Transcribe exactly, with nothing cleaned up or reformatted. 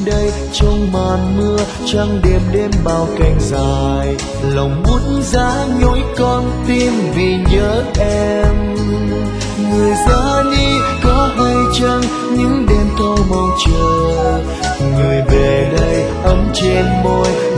đây trong màn mưa trăng đêm đêm bao cánh dài, lòng bút giá nhói con tim vì nhớ em. Người ra đi có hay chăng những đêm thâu mong chờ, người về đây ấm trên môi